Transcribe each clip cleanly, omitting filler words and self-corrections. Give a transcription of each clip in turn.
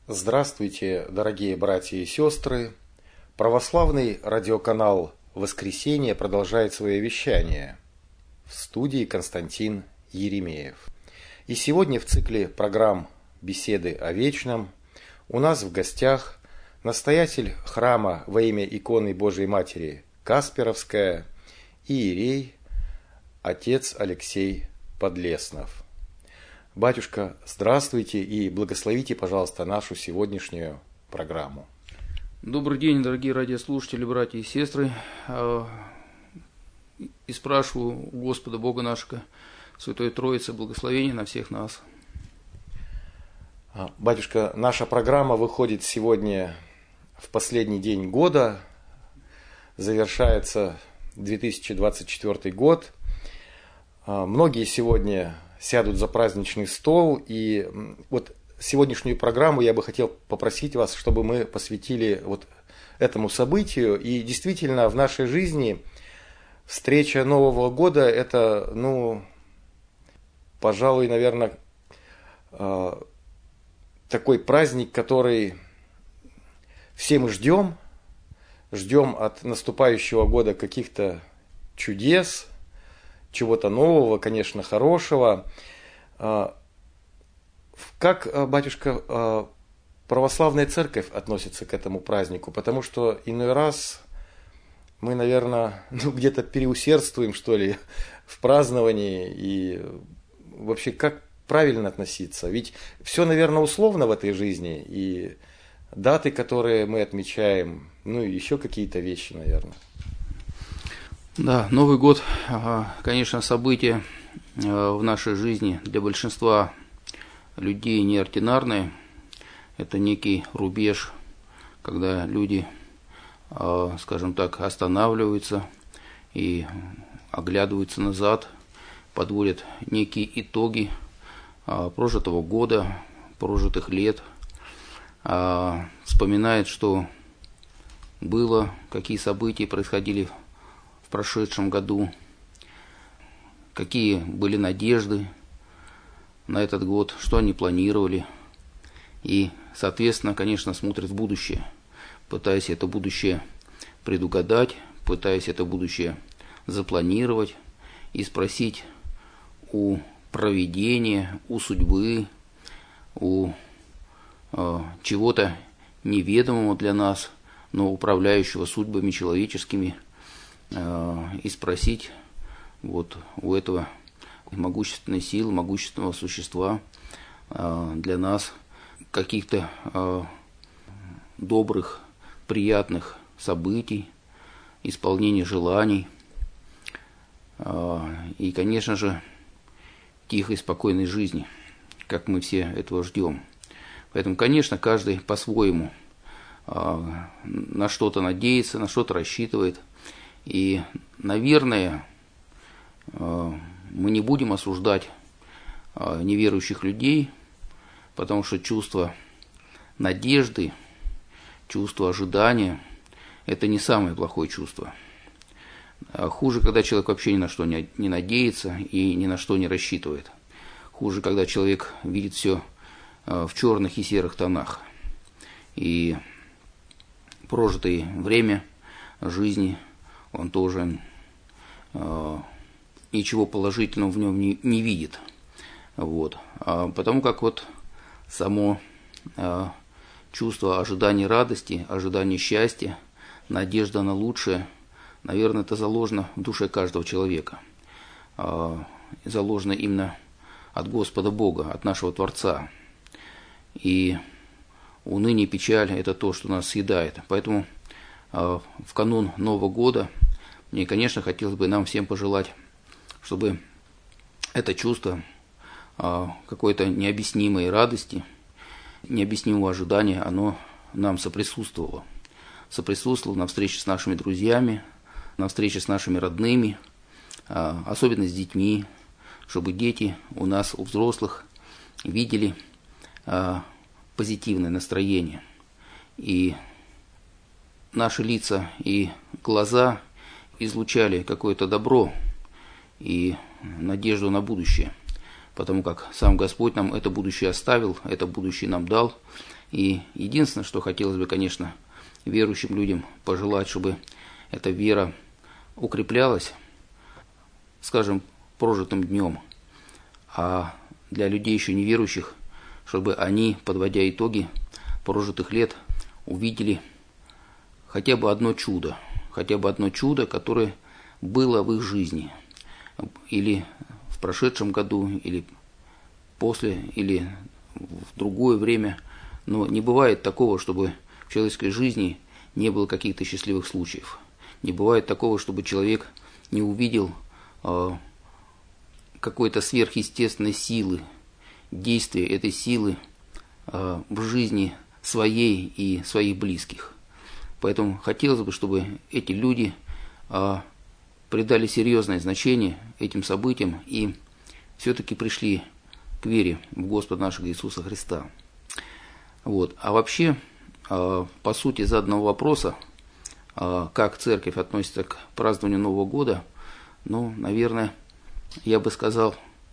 Здравствуйте, дорогие братья и сестры! Православный радиоканал «Воскресенье» продолжает свое вещание. В студии Константин Еремеев. И сегодня в цикле программ «Беседы о вечном» у нас в гостях настоятель храма во имя иконы Божией Матери Касперовская, иерей, отец Алексей Подлеснов. Батюшка, здравствуйте и благословите, пожалуйста, нашу сегодняшнюю программу. Добрый день, дорогие радиослушатели, братья и сестры. И спрашиваю у Господа Бога нашего, Святой Троицы, благословения на всех нас. Батюшка, наша программа выходит сегодня в последний день года. Завершается 2024 год. Многие сегодня сядут за праздничный стол, и вот сегодняшнюю программу я бы хотел попросить вас, чтобы мы посвятили вот этому событию. И действительно в нашей жизни встреча Нового года – это, пожалуй, наверное, такой праздник, который все мы ждем от наступающего года каких-то чудес, чего-то нового, конечно, хорошего. Как, батюшка, православная церковь относится к этому празднику? Потому что иной раз мы, наверное, где-то переусердствуем, что ли, в праздновании. И вообще, как правильно относиться? Ведь все, наверное, условно в этой жизни. И даты, которые мы отмечаем, и еще какие-то вещи, наверное. Да, Новый год, конечно, событие в нашей жизни для большинства людей неординарное. Это некий рубеж, когда люди, скажем так, останавливаются и оглядываются назад, подводят некие итоги прожитого года, прожитых лет, вспоминают, что было, какие события происходили в прошедшем году, какие были надежды на этот год, что они планировали. И, соответственно, конечно, смотрят в будущее, пытаясь это будущее предугадать, пытаясь это будущее запланировать и спросить у провидения, у судьбы, у чего-то неведомого для нас, но управляющего судьбами человеческими, и спросить вот у этого могущественной силы, могущественного существа для нас каких-то добрых, приятных событий, исполнения желаний и, конечно же, тихой, спокойной жизни, как мы все этого ждем. Поэтому, конечно, каждый по-своему на что-то надеется, на что-то рассчитывает. И, наверное, мы не будем осуждать неверующих людей, потому что чувство надежды, чувство ожидания – это не самое плохое чувство. Хуже, когда человек вообще ни на что не надеется и ни на что не рассчитывает. Хуже, когда человек видит все в черных и серых тонах. И прожитое время жизни он тоже ничего положительного в нем не видит. Вот. Потому как вот само чувство ожидания радости, ожидания счастья, надежда на лучшее, наверное, это заложено в душе каждого человека. Заложено именно от Господа Бога, от нашего Творца. И уныние, печаль – это то, что нас съедает. Поэтому в канун Нового года мне, конечно, хотелось бы нам всем пожелать, чтобы это чувство какой-то необъяснимой радости, необъяснимого ожидания, оно нам соприсутствовало. Соприсутствовало на встрече с нашими друзьями, на встрече с нашими родными, особенно с детьми, чтобы дети у нас, у взрослых, видели позитивное настроение. И наши лица и глаза излучали какое-то добро и надежду на будущее, потому как сам Господь нам это будущее оставил, это будущее нам дал, И единственное, что хотелось бы, конечно, верующим людям пожелать, чтобы эта вера укреплялась, скажем, прожитым днем, а для людей еще неверующих, чтобы они, подводя итоги прожитых лет, увидели хотя бы одно чудо, которое было в их жизни, или в прошедшем году, или после, или в другое время. Но не бывает такого, чтобы в человеческой жизни не было каких-то счастливых случаев. Не бывает такого, чтобы человек не увидел какой-то сверхъестественной силы, действия этой силы в жизни своей и своих близких. Поэтому хотелось бы, чтобы эти люди придали серьезное значение этим событиям и все-таки пришли к вере в Господа нашего Иисуса Христа. Вот. А вообще, по сути заданного вопроса, как церковь относится к празднованию Нового года, наверное, я бы сказал,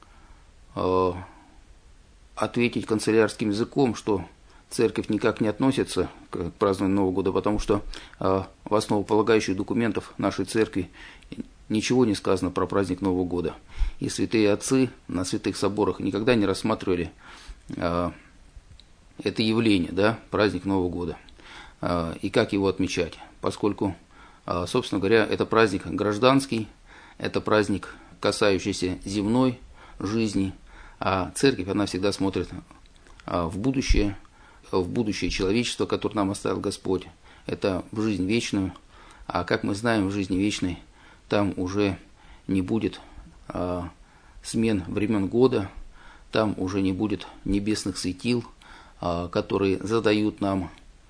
ответить канцелярским языком, что церковь никак не относится к празднованию Нового года, потому что в основополагающих документах нашей церкви ничего не сказано про праздник Нового года. И святые отцы на святых соборах никогда не рассматривали это явление, да, праздник Нового года, и как его отмечать, поскольку, собственно говоря, это праздник гражданский, это праздник, касающийся земной жизни, а церковь, она всегда смотрит в будущее человечества, которое нам оставил Господь, это в жизнь вечную, а как мы знаем, в жизни вечной там уже не будет смен времен года, там уже не будет небесных светил, которые задают нам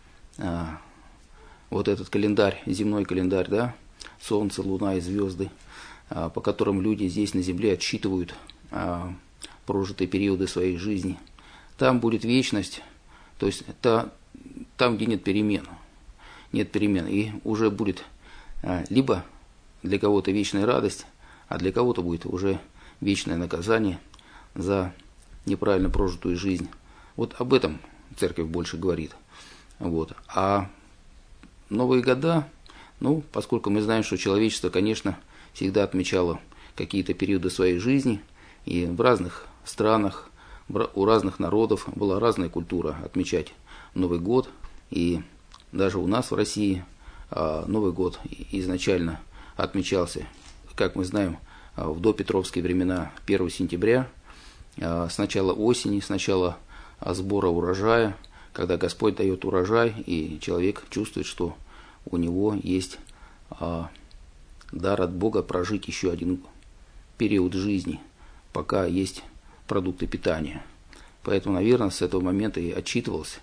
вот этот календарь, земной календарь, да, солнце, луна и звезды, по которым люди здесь на земле отсчитывают прожитые периоды своей жизни. Там будет вечность, то есть это там, где нет перемен, и уже будет либо для кого-то вечная радость, а для кого-то будет уже вечное наказание за неправильно прожитую жизнь. Вот об этом церковь больше говорит. Вот. А Новые года, поскольку мы знаем, что человечество, конечно, всегда отмечало какие-то периоды своей жизни, и в разных странах, у разных народов была разная культура отмечать Новый год, и даже у нас в России Новый год изначально отмечался, как мы знаем, в допетровские времена 1 сентября, с начала осени, с начала сбора урожая, когда Господь дает урожай, и человек чувствует, что у него есть дар от Бога прожить еще один период жизни, пока есть продукты питания. Поэтому, наверное, с этого момента и отчитывалось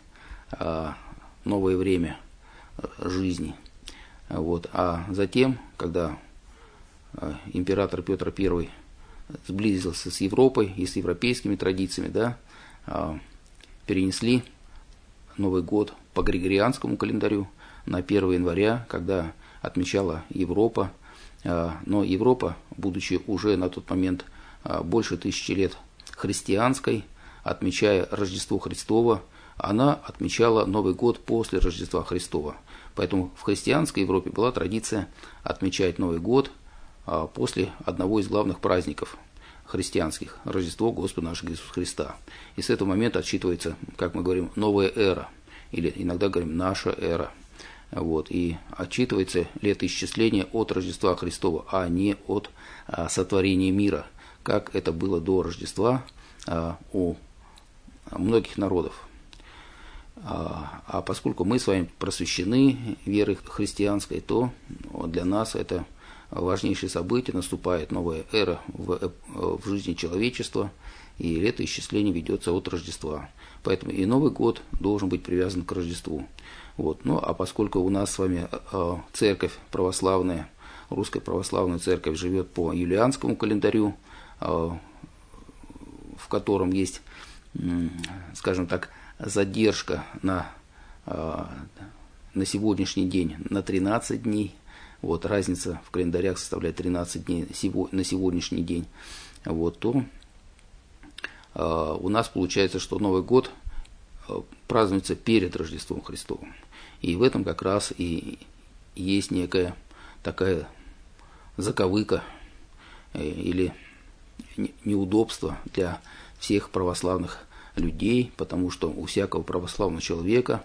новое время жизни. Вот. А затем, когда император Петр I сблизился с Европой и с европейскими традициями, да, перенесли Новый год по Григорианскому календарю на 1 января, когда отмечала Европа. Но Европа, будучи уже на тот момент больше 1000 лет христианской, отмечая Рождество Христово, она отмечала Новый год после Рождества Христова. Поэтому в христианской Европе была традиция отмечать Новый год после одного из главных праздников христианских – Рождество Господа нашего Иисуса Христа. И с этого момента отсчитывается, как мы говорим, новая эра, или иногда говорим наша эра. Вот, и отчитывается летоисчисление от Рождества Христова, а не от сотворения мира, как это было до Рождества у многих народов. А поскольку мы с вами просвещены верой христианской, то для нас это важнейшее событие, наступает новая эра в жизни человечества, и летоисчисление ведется от Рождества. Поэтому и Новый год должен быть привязан к Рождеству. Вот. Ну, а поскольку у нас с вами церковь православная, русская православная церковь живет по юлианскому календарю, в котором есть, скажем так, задержка на сегодняшний день на 13 дней. Вот, разница в календарях составляет 13 дней на сегодняшний день. Вот, то у нас получается, что Новый год празднуется перед Рождеством Христовым. И в этом как раз и есть некая такая заковыка или неудобство для всех православных людей, потому что у всякого православного человека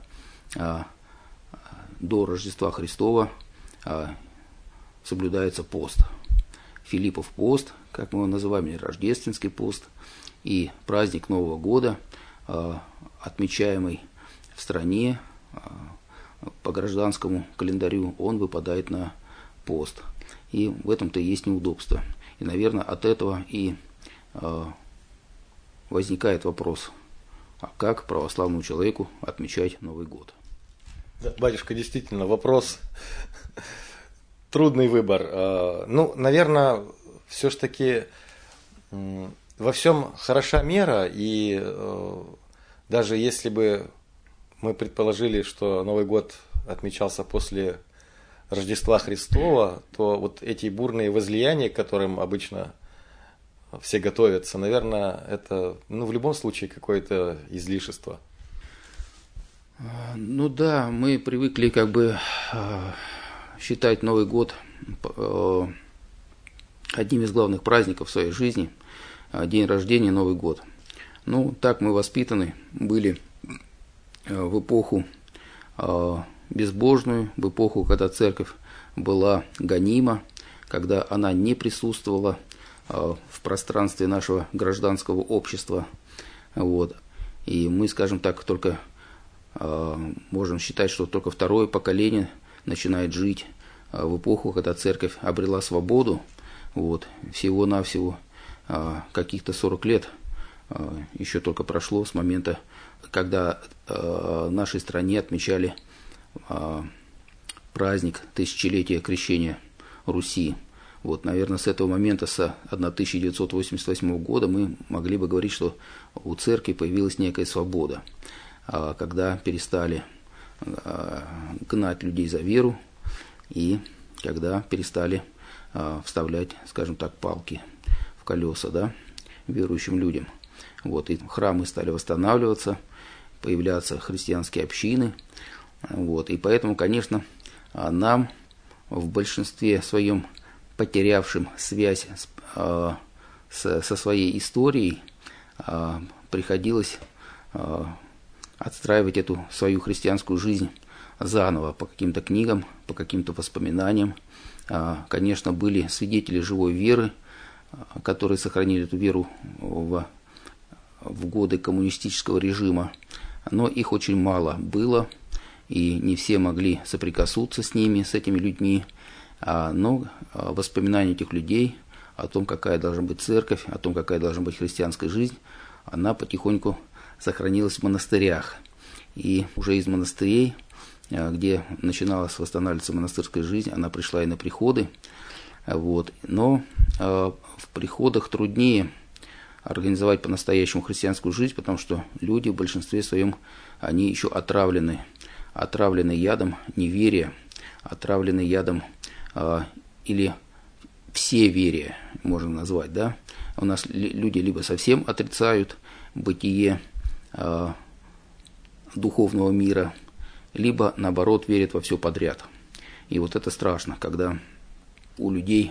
до Рождества Христова соблюдается пост. Филиппов пост, как мы его называем, или рождественский пост, и праздник Нового года, отмечаемый в стране по гражданскому календарю, он выпадает на пост. И в этом-то и есть неудобство. И, наверное, от этого и возникает вопрос, а как православному человеку отмечать Новый год? Да, батюшка, действительно, вопрос трудный выбор. Наверное, все-таки во всем хороша мера, и даже если бы мы предположили, что Новый год отмечался после Рождества Христова, то вот эти бурные возлияния, к которым обычно все готовятся, наверное, это в любом случае какое-то излишество. Да, мы привыкли считать Новый год одним из главных праздников в своей жизни, день рождения, Новый год. Так мы воспитаны были в эпоху безбожную, в эпоху, когда церковь была гонима, когда она не присутствовала в пространстве нашего гражданского общества. И мы, скажем так, только можем считать, что только второе поколение начинает жить в эпоху, когда церковь обрела свободу. Всего-навсего каких-то 40 лет еще только прошло с момента, когда в нашей стране отмечали праздник тысячелетия крещения Руси. Наверное, с этого момента, с 1988 года, мы могли бы говорить, что у церкви появилась некая свобода, когда перестали гнать людей за веру и когда перестали вставлять, скажем так, палки в колеса, верующим людям. И храмы стали восстанавливаться, появляться христианские общины. И поэтому, конечно, нам в большинстве своем, потерявшим связь со своей историей, приходилось отстраивать эту свою христианскую жизнь заново по каким-то книгам, по каким-то воспоминаниям. Конечно, были свидетели живой веры, которые сохранили эту веру в годы коммунистического режима, но их очень мало было, и не все могли соприкоснуться с ними, с этими людьми. Но воспоминания этих людей о том, какая должна быть церковь, о том, какая должна быть христианская жизнь, она потихоньку сохранилась в монастырях. И уже из монастырей, где начиналась восстанавливаться монастырская жизнь, она пришла и на приходы. Но в приходах труднее организовать по-настоящему христианскую жизнь, потому что люди в большинстве своем, они еще отравлены ядом неверия, отравлены ядом или всеверия, можно назвать, У нас люди либо совсем отрицают бытие духовного мира, либо, наоборот, верят во все подряд. И это страшно, когда у людей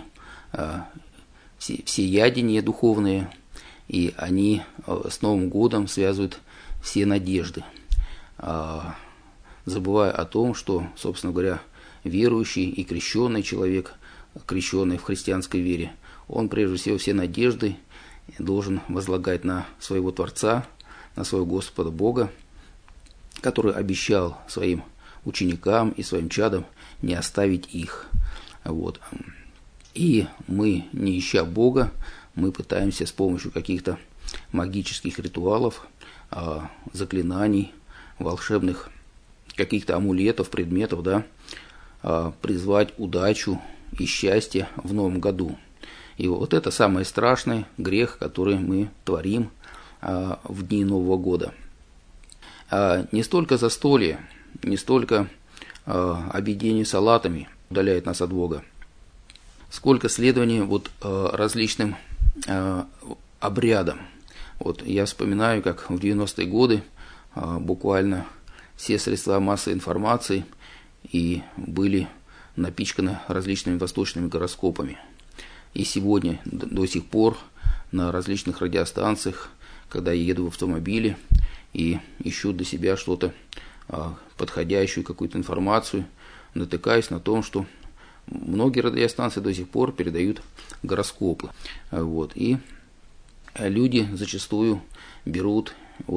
всеядение духовное, и они с Новым годом связывают все надежды, забывая о том, что, собственно говоря, верующий и крещенный человек, крещенный в христианской вере, он прежде всего все надежды должен возлагать на своего Творца, на своего Господа Бога, который обещал своим ученикам и своим чадам не оставить их. И мы, не ища Бога, мы пытаемся с помощью каких-то магических ритуалов, заклинаний, волшебных каких-то амулетов, предметов, призвать удачу и счастье в Новом году. И это самый страшный грех, который мы творим в дни Нового года. Не столько застолье, не столько объедение салатами удаляет нас от Бога, сколько следование различным обрядам. Я вспоминаю, как в 90-е годы буквально все средства массовой информации и были напичканы различными восточными гороскопами. И сегодня до сих пор на различных радиостанциях, когда я еду в автомобиле и ищу для себя что-то подходящую, какую-то информацию, натыкаюсь на том, что многие радиостанции до сих пор передают гороскопы. И люди зачастую берут,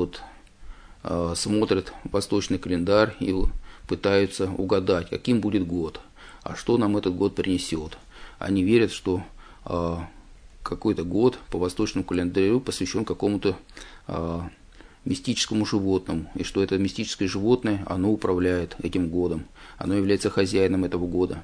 смотрят восточный календарь и пытаются угадать, каким будет год, а что нам этот год принесет. Они верят, что какой-то год по восточному календарю посвящен какому-то мистическому животному, и что это мистическое животное, оно управляет этим годом, оно является хозяином этого года.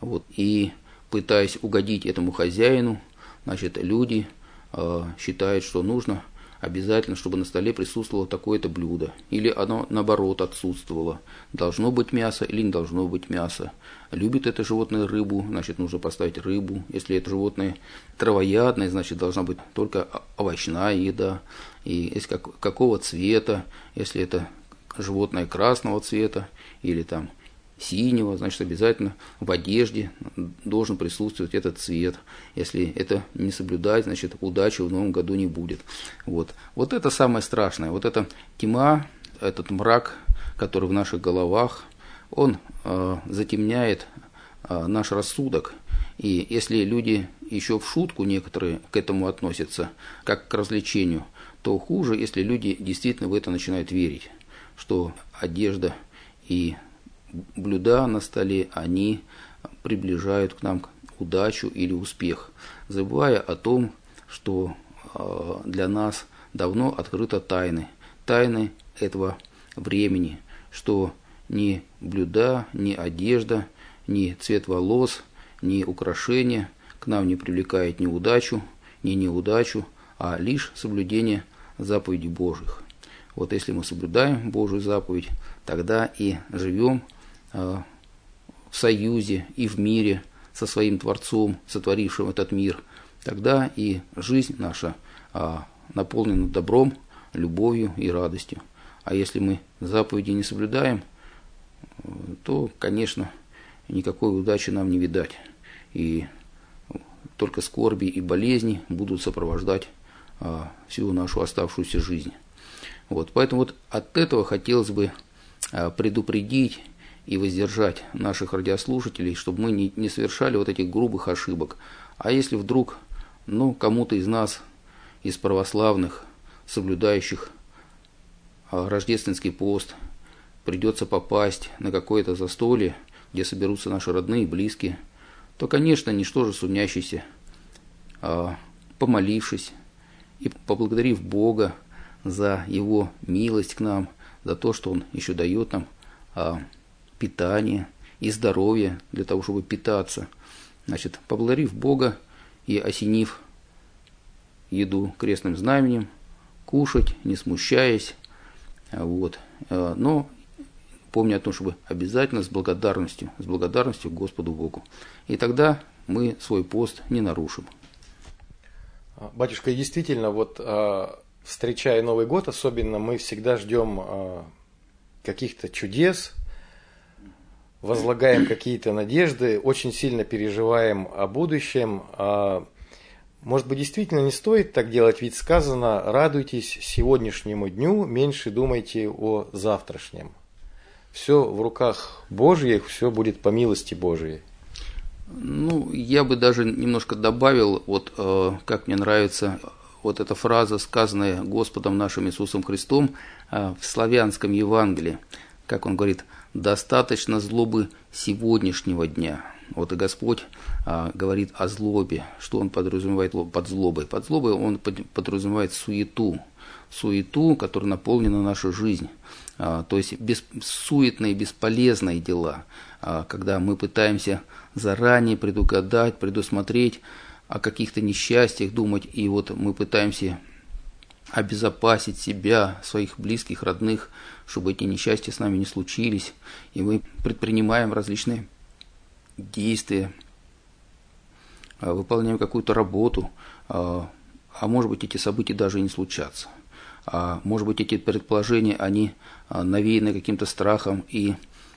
И пытаясь угодить этому хозяину, люди считают, что нужно обязательно, чтобы на столе присутствовало такое-то блюдо, или оно наоборот отсутствовало, должно быть мясо или не должно быть мясо. Любит это животное рыбу, значит нужно поставить рыбу. Если это животное травоядное, значит должна быть только овощная еда. И если какого цвета, если это животное красного цвета или там синего, значит обязательно в одежде должен присутствовать этот цвет. Если это не соблюдать, значит удачи в новом году не будет. Вот это самое страшное. Эта тьма, этот мрак, который в наших головах, он затемняет наш рассудок. И если люди еще в шутку некоторые к этому относятся, как к развлечению, то хуже, если люди действительно в это начинают верить, что одежда и блюда на столе, они приближают к нам удачу или успех, забывая о том, что для нас давно открыты тайны этого времени, что ни блюда, ни одежда, ни цвет волос, ни украшения к нам не привлекает ни удачу, ни неудачу, а лишь соблюдение заповедей Божьих. Если мы соблюдаем Божию заповедь, тогда и живем в союзе и в мире со своим Творцом, сотворившим этот мир, тогда и жизнь наша наполнена добром, любовью и радостью. А если мы заповеди не соблюдаем, то, конечно, никакой удачи нам не видать. И только скорби и болезни будут сопровождать всю нашу оставшуюся жизнь. Поэтому от этого хотелось бы предупредить и воздержать наших радиослушателей, чтобы мы не совершали этих грубых ошибок. А если вдруг кому-то из нас, из православных, соблюдающих рождественский пост, придется попасть на какое-то застолье, где соберутся наши родные и близкие, то, конечно, ничтоже сумнящийся, помолившись и поблагодарив Бога за Его милость к нам, за то, что Он еще дает нам питание и здоровье для того, чтобы питаться. Поблагодарив Бога и осенив еду крестным знаменем, кушать, не смущаясь, но помня о том, чтобы обязательно с благодарностью к Господу Богу. И тогда мы свой пост не нарушим. Батюшка, действительно, встречая Новый год, особенно мы всегда ждем каких-то чудес, возлагаем какие-то надежды, очень сильно переживаем о будущем. Может быть, действительно не стоит так делать, ведь сказано: радуйтесь сегодняшнему дню, меньше думайте о завтрашнем. Все в руках Божьих, все будет по милости Божией. Я бы даже немножко добавил, как мне нравится эта фраза, сказанная Господом нашим Иисусом Христом в славянском Евангелии, как Он говорит: достаточно злобы сегодняшнего дня. И Господь говорит о злобе. Что Он подразумевает под злобой? Под злобой Он подразумевает суету, которой наполнена наша жизнь. То есть суетные, бесполезные дела, когда мы пытаемся заранее предугадать, предусмотреть о каких-то несчастьях, думать, и мы пытаемся обезопасить себя, своих близких, родных, чтобы эти несчастья с нами не случились, и мы предпринимаем различные действия, выполняем какую-то работу, а может быть, эти события даже и не случатся. А может быть, эти предположения, они навеяны каким-то страхом и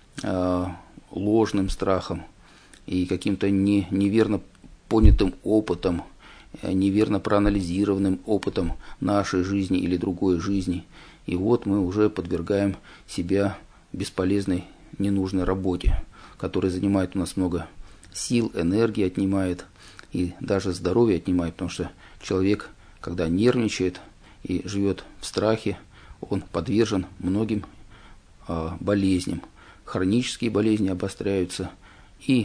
ложным страхом, и каким-то неверно понятым опытом, неверно проанализированным опытом нашей жизни или другой жизни. И вот мы уже подвергаем себя бесполезной, ненужной работе, которая занимает у нас много сил, энергии отнимает и даже здоровье отнимает, потому что человек, когда нервничает и живет в страхе, он подвержен многим болезням. Хронические болезни обостряются, и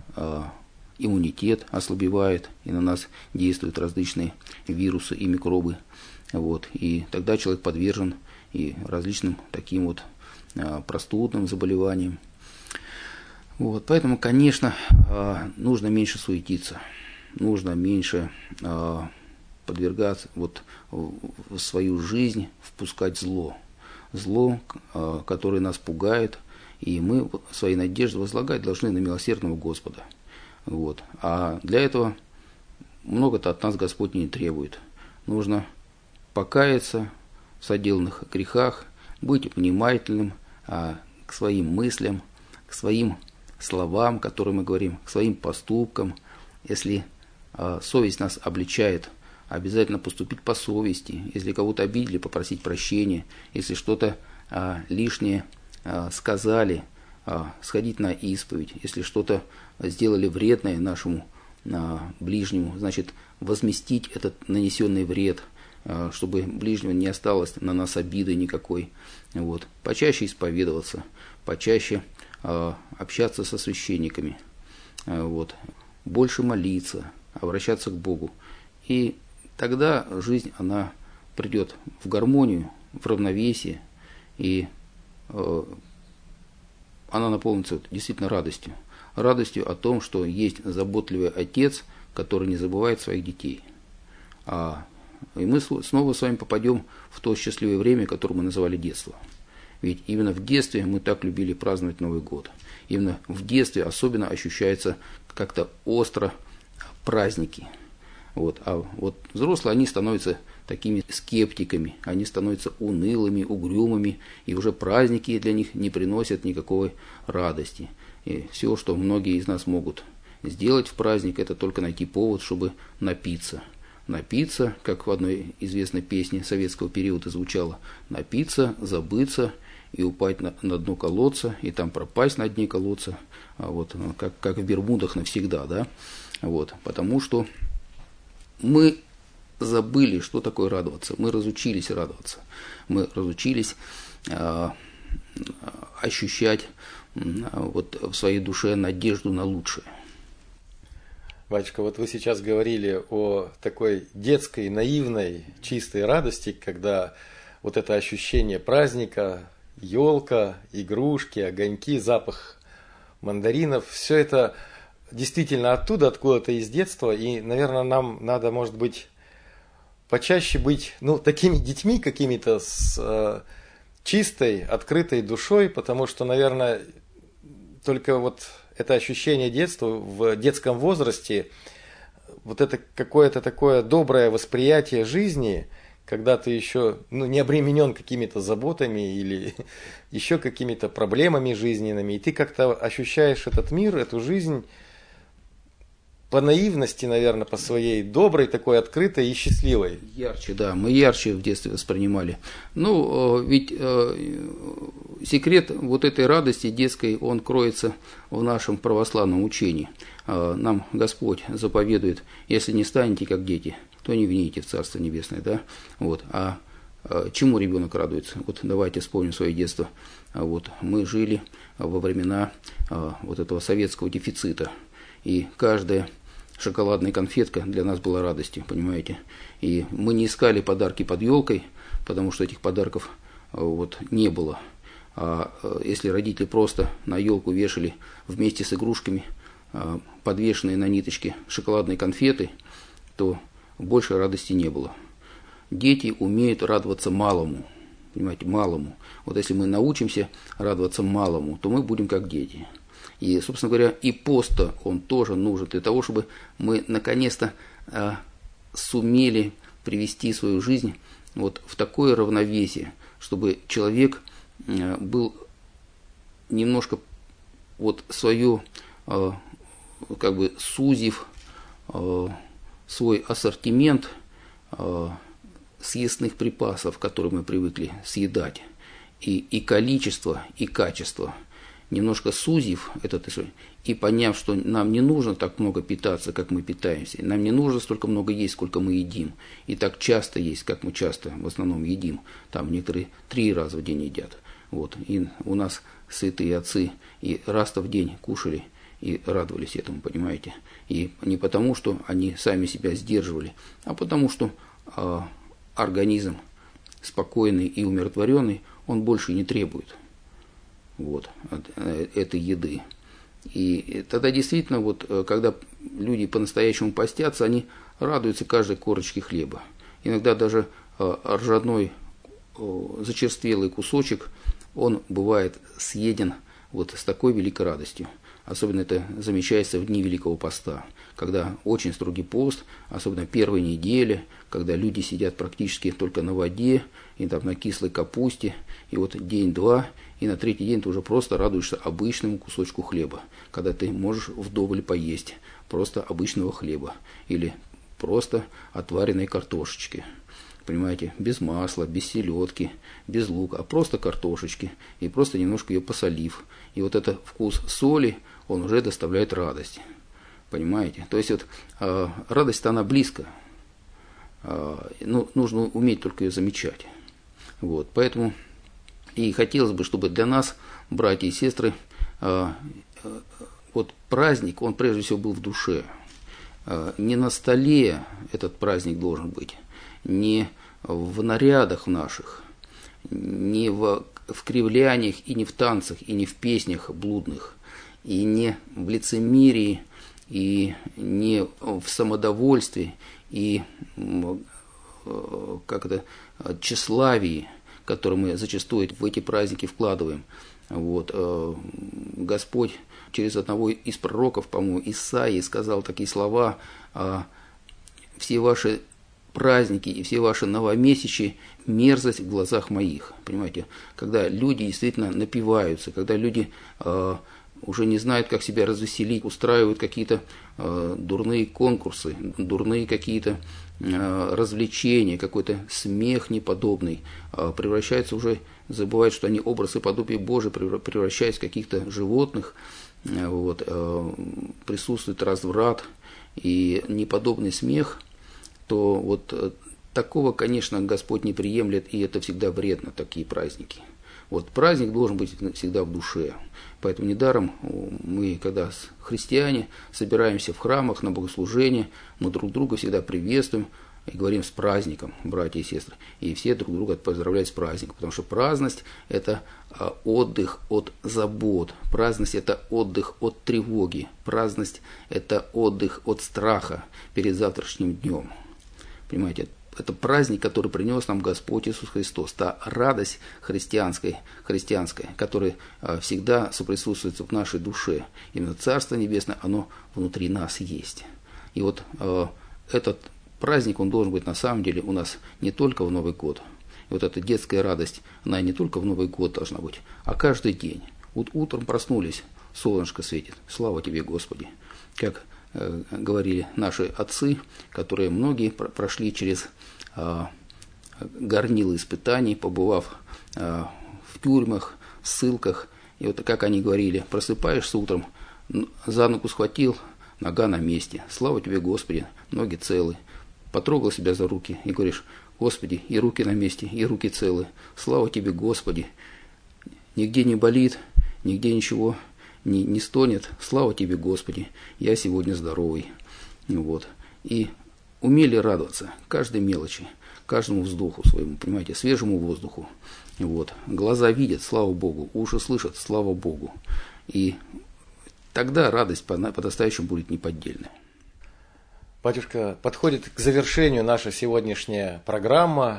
иммунитет ослабевает, и на нас действуют различные вирусы и микробы. Вот. И тогда человек подвержен и различным таким вот простудным заболеваниям. Вот. Поэтому, конечно, нужно меньше суетиться, нужно меньше подвергаться в свою жизнь, впускать зло, которое нас пугает, и мы свои надежды возлагать должны на милосердного Господа. Вот. А для этого много-то от нас Господь не требует. Нужно покаяться в соделанных грехах, быть внимательным к своим мыслям, к своим словам, которые мы говорим, к своим поступкам. Если совесть нас обличает, обязательно поступить по совести. Если кого-то обидели, попросить прощения. Если что-то лишнее сказали, сходить на исповедь. Если что-то сделали вредное нашему ближнему, значит, возместить этот нанесенный вред, чтобы ближнего не осталось на нас обиды никакой. Вот. Почаще исповедоваться, почаще общаться со священниками, вот. Больше молиться, обращаться к Богу. И тогда жизнь, она придет в гармонию, в равновесие, и она наполнится действительно радостью. Радостью о том, что есть заботливый отец, который не забывает своих детей. И мы снова с вами попадем в то счастливое время, которое мы называли детство. Ведь именно в детстве мы так любили праздновать Новый год. Именно в детстве особенно ощущается как-то остро праздники. Вот. А вот взрослые, они становятся такими скептиками, они становятся унылыми, угрюмыми, и уже праздники для них не приносят никакой радости. И все, что многие из нас могут сделать в праздник, это только найти повод, чтобы напиться. Напиться, как в одной известной песне советского периода звучало, напиться, забыться и упасть на дно колодца, и там пропасть на дне колодца, вот, как в Бермудах навсегда, да? Вот, потому что мы забыли, что такое радоваться, мы разучились радоваться, мы разучились ощущать вот в своей душе надежду на лучшее. Батюшка, вот вы сейчас говорили о такой детской, наивной, чистой радости, когда вот это ощущение праздника, елка, игрушки, огоньки, запах мандаринов, все это действительно оттуда, откуда-то из детства, и, наверное, нам надо, может быть, почаще быть, такими детьми какими-то с чистой, открытой душой, потому что, наверное, только вот это ощущение детства в детском возрасте, вот это какое-то такое доброе восприятие жизни, когда ты еще не обременен какими-то заботами или еще какими-то проблемами жизненными, и ты как-то ощущаешь этот мир, эту жизнь по наивности, наверное, по своей доброй, такой открытой и счастливой. Ярче, да, мы ярче в детстве воспринимали. Ведь секрет вот этой радости детской, он кроется в нашем православном учении. Нам Господь заповедует: если не станете как дети, то не вините в Царство Небесное, да? Вот. А чему ребенок радуется? Вот давайте вспомним свое детство. Вот мы жили во времена вот этого советского дефицита, и каждая шоколадная конфетка для нас была радостью, понимаете? И мы не искали подарки под елкой, потому что этих подарков не было. А если родители просто на елку вешали вместе с игрушками подвешенные на ниточке шоколадные конфеты, то больше радости не было. Дети умеют радоваться малому, понимаете, малому. Вот если мы научимся радоваться малому, то мы будем как дети. И, собственно говоря, и пост-то он тоже нужен для того, чтобы мы наконец-то сумели привести свою жизнь вот в такое равновесие, чтобы человек был немножко вот свое, как бы сузив свой ассортимент съестных припасов, которые мы привыкли съедать, и количество, и качество, немножко сузив этот, и поняв, что нам не нужно так много питаться, как мы питаемся, нам не нужно столько много есть, сколько мы едим, и так часто есть, как мы часто в основном едим, там некоторые 3 раза в день едят, вот, и у нас святые отцы и раз-то в день кушали и радовались этому, понимаете, и не потому, что они сами себя сдерживали, а потому, что организм спокойный и умиротворенный, он больше не требует вот, этой еды. И тогда действительно, вот, когда люди по-настоящему постятся, они радуются каждой корочке хлеба. Иногда даже ржаной зачерствелый кусочек, он бывает съеден вот с такой великой радостью. Особенно это замечается в дни Великого Поста, когда очень строгий пост, особенно первой недели, когда люди сидят практически только на воде и там на кислой капусте, и вот день-два, и на 3-й день ты уже просто радуешься обычному кусочку хлеба, когда ты можешь вдоволь поесть просто обычного хлеба или просто отваренной картошечки. Понимаете, без масла, без селедки, без лука, а просто картошечки, и просто немножко ее посолив. И вот этот вкус соли, он уже доставляет радость. Понимаете? То есть вот радость-то она близко. Нужно уметь только ее замечать. Вот, поэтому и хотелось бы, чтобы для нас, братья и сестры, вот праздник, он прежде всего был в душе. Не на столе этот праздник должен быть, не в нарядах наших, не в кривляниях и не в танцах, и не в песнях блудных, и не в лицемерии, и не в самодовольстве, и тщеславии, которое мы зачастую в эти праздники вкладываем. Вот. Господь через одного из пророков, по-моему, Исаии, сказал такие слова: «Все ваши праздники и все ваши новомесячи – мерзость в глазах моих». Понимаете, когда люди действительно напиваются, когда люди уже не знают, как себя развеселить, устраивают какие-то дурные конкурсы, дурные какие-то развлечения, какой-то смех неподобный, превращаются уже, забывают, что они образ и подобие Божие, превращаясь в каких-то животных, вот, присутствует разврат и неподобный смех, то вот такого, конечно, Господь не приемлет, и это всегда вредно, такие праздники. Вот праздник должен быть всегда в душе. Поэтому недаром мы, когда христиане, собираемся в храмах на богослужение, мы друг друга всегда приветствуем и говорим с праздником, братья и сестры. И все друг друга поздравляют с праздником, потому что праздность – это отдых от забот, праздность – это отдых от тревоги, праздность – это отдых от страха перед завтрашним днем. Понимаете, это праздник, который принес нам Господь Иисус Христос, та радость христианская, которая всегда соприсутствует в нашей душе. Именно Царство Небесное, оно внутри нас есть. И вот этот праздник, он должен быть на самом деле у нас не только в Новый год. И вот эта детская радость, она не только в Новый год должна быть, а каждый день. Вот утром проснулись, солнышко светит, слава тебе, Господи. Как говорили наши отцы, которые многие прошли через горнило испытаний, побывав в тюрьмах, ссылках. И вот как они говорили: просыпаешься утром, за ногу схватил, нога на месте. Слава тебе, Господи, ноги целы. Потрогал себя за руки и говоришь: Господи, и руки на месте, и руки целы. Слава тебе, Господи. Нигде не болит, нигде ничего не стонет. Слава тебе, Господи, я сегодня здоровый. Вот. И умели радоваться каждой мелочи, каждому вздоху своему, понимаете, свежему воздуху. Вот. Глаза видят, слава Богу, уши слышат, слава Богу. И тогда радость по-настоящему будет неподдельная. Батюшка, подходит к завершению наша сегодняшняя программа,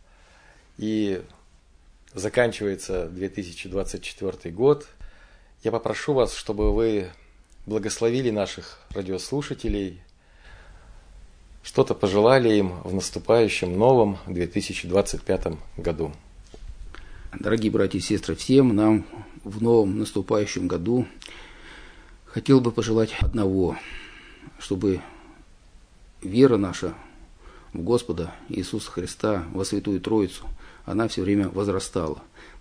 и заканчивается 2024 год. Я попрошу вас, чтобы вы благословили наших радиослушателей что-то пожелали им в наступающем новом 2025 году. Дорогие братья и сестры, всем нам в новом наступающем году хотел бы пожелать одного, чтобы вера наша в Господа Иисуса Христа, во Святую Троицу, она все время возрастала,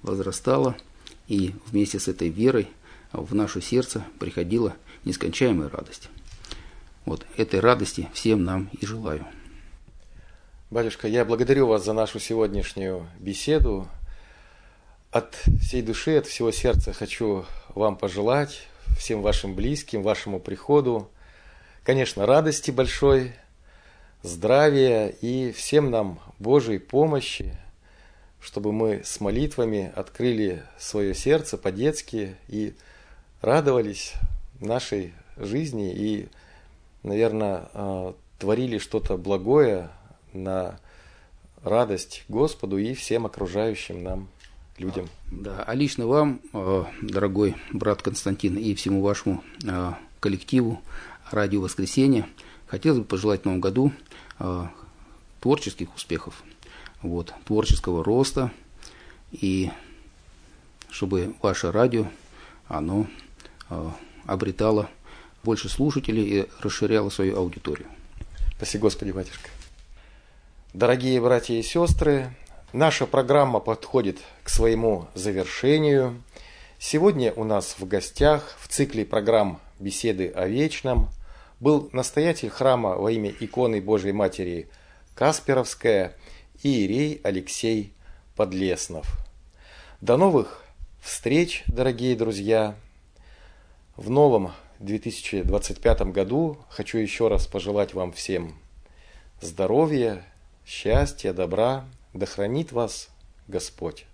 и вместе с этой верой в наше сердце приходила нескончаемая радость. Вот этой радости всем нам и желаю. Батюшка, я благодарю вас за нашу сегодняшнюю беседу. От всей души, от всего сердца хочу вам пожелать, всем вашим близким, вашему приходу, конечно, радости большой, здравия и всем нам Божьей помощи, чтобы мы с молитвами открыли свое сердце по-детски и радовались нашей жизни и, наверное, творили что-то благое на радость Господу и всем окружающим нам людям. Да, а лично вам, дорогой брат Константин, и всему вашему коллективу «Радио Воскресенье» хотелось бы пожелать в новом году творческих успехов, творческого роста, и чтобы ваше радио, оно обретало больше слушателей и расширяло свою аудиторию. Спасибо, Господи, батюшка. Дорогие братья и сестры, наша программа подходит к своему завершению. Сегодня у нас в гостях в цикле программ «Беседы о вечном» был настоятель храма во имя иконы Божией Матери Касперовская иерей Алексей Подлеснов. До новых встреч, дорогие друзья! В новом 2025 году хочу еще раз пожелать вам всем здоровья, счастья, добра. Да хранит вас Господь.